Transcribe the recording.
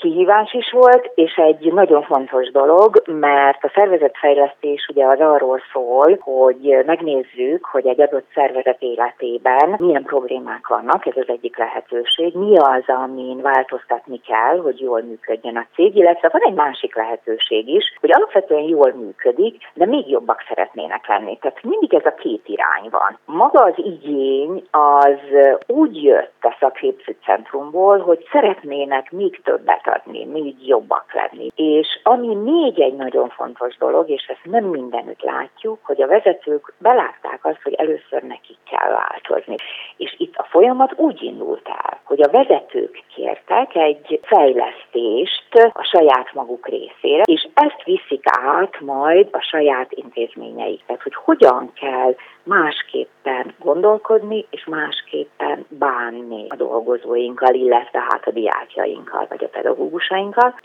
kihívás is volt, és egy nagyon fontos dolog, mert a szervezetfejlesztés ugye az arról szól, hogy megnézzük, hogy egy adott szervezet életében milyen problémák vannak, ez az egyik lehetőség, mi az, amin változtatni kell, hogy jól működjön a cég, illetve van egy másik lehetőség is, hogy alapvetően jól működik, de még jobbak szeretnének lenni. Tehát mindig ez a két irány van. Maga az igény az úgy jött a szakképzőcentrumból, hogy szeretnének még többet adni, még jobbak lenni. És ami még egy nagyon fontos dolog, és ezt nem mindenütt látjuk, hogy a vezetők belátták azt, hogy először nekik kell változni. És itt a folyamat úgy indult el, hogy a vezetők kértek egy fejlesztést a saját maguk részére, és ezt viszik át majd a saját intézményeik. Tehát, hogy hogyan kell másképpen gondolkodni, és másképpen bánni a dolgozóinkkal, illetve hát a diákjainkkal, vagy a pedagógusainkkal.